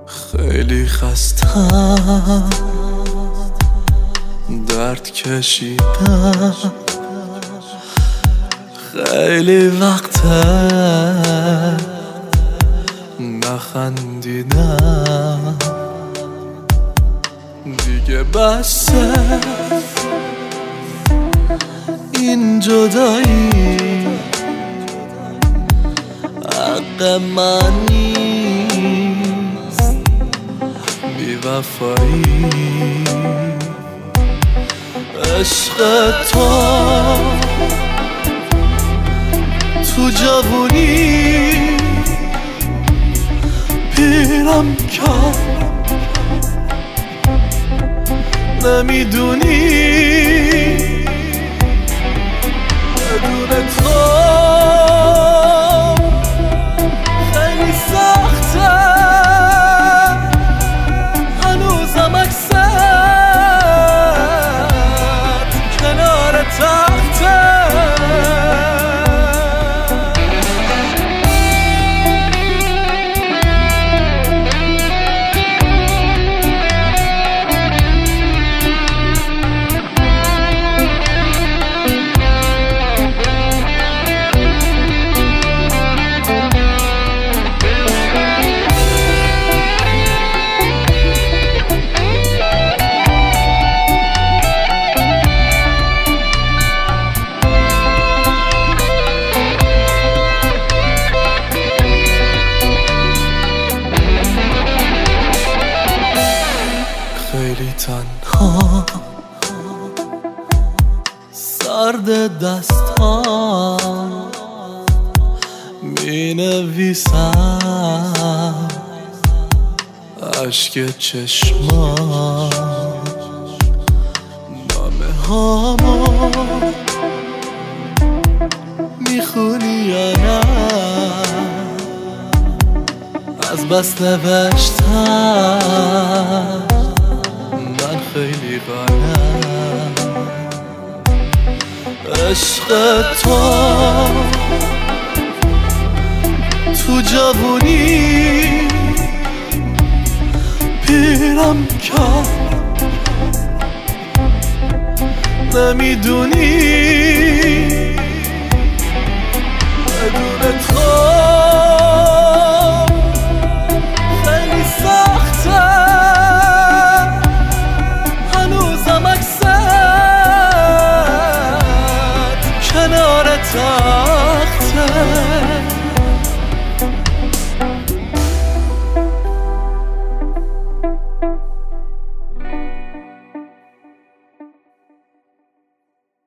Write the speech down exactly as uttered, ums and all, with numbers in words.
خیلی خستم، درد کشیدم، خیلی وقته نخندیدم. دیگه بسه این جدایی، حق من نیست، بی وفایی. عشق تو تو جوونی پیرم کرد، نمیدونی بدون تو خیلی سخته، هنوزم عکست کنار تخته. خیلی تنها سرد دستان می نویسم، عشق چشمان نامه هامو میخونی یا نه؟ از بس نوشتم من خیلی غلط. عشق تو تو جوونی پیرم کرد، نمیدونی بدون تو خیلی سخته، هنوزم عکست کنار تخته.